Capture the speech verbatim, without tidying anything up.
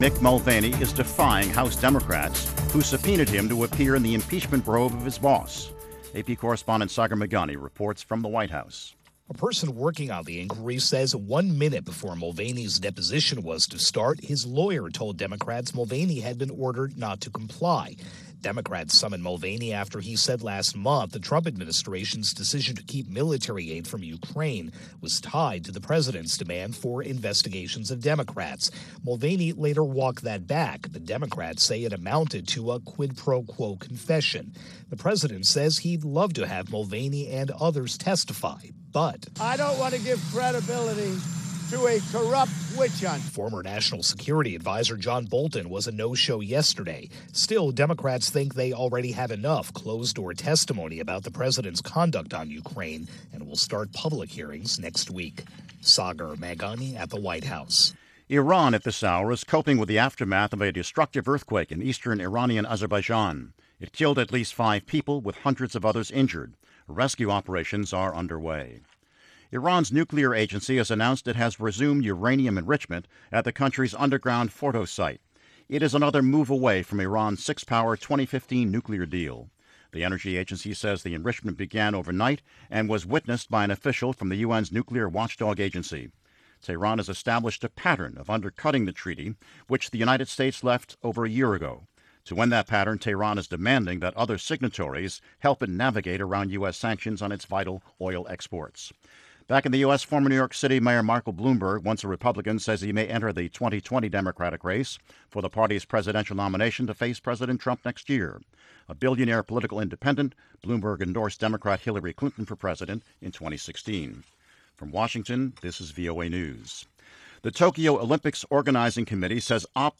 Mick Mulvaney is defying House Democrats who subpoenaed him to appear in the impeachment probe of his boss. A P correspondent Sagar Meghani reports from the White House. A person working on the inquiry says one minute before Mulvaney's deposition was to start, his lawyer told Democrats Mulvaney had been ordered not to comply. Democrats summoned Mulvaney after he said last month the Trump administration's decision to keep military aid from Ukraine was tied to the president's demand for investigations of Democrats. Mulvaney later walked that back, but Democrats say it amounted to a quid pro quo confession. The president says he'd love to have Mulvaney and others testify, but I don't want to give credibility to a corrupt witch hunt. Former National Security Advisor John Bolton was a no-show yesterday. Still, Democrats think they already have enough closed-door testimony about the president's conduct on Ukraine and will start public hearings next week. Sagar Meghani at the White House. Iran at this hour is coping with the aftermath of a destructive earthquake in eastern Iranian Azerbaijan. It killed at least five people, with hundreds of others injured. Rescue operations are underway. Iran's nuclear agency has announced it has resumed uranium enrichment at the country's underground Fordo site. It is another move away from Iran's six-power twenty fifteen nuclear deal. The energy agency says the enrichment began overnight and was witnessed by an official from the U N's nuclear watchdog agency. Tehran has established a pattern of undercutting the treaty, which the United States left over a year ago. To end that pattern, Tehran is demanding that other signatories help it navigate around U S sanctions on its vital oil exports. Back in the U S, former New York City Mayor Michael Bloomberg, once a Republican, says he may enter the twenty twenty Democratic race for the party's presidential nomination to face President Trump next year. A billionaire political independent, Bloomberg endorsed Democrat Hillary Clinton for president in twenty sixteen. From Washington, this is V O A News. The Tokyo Olympics Organizing Committee says op-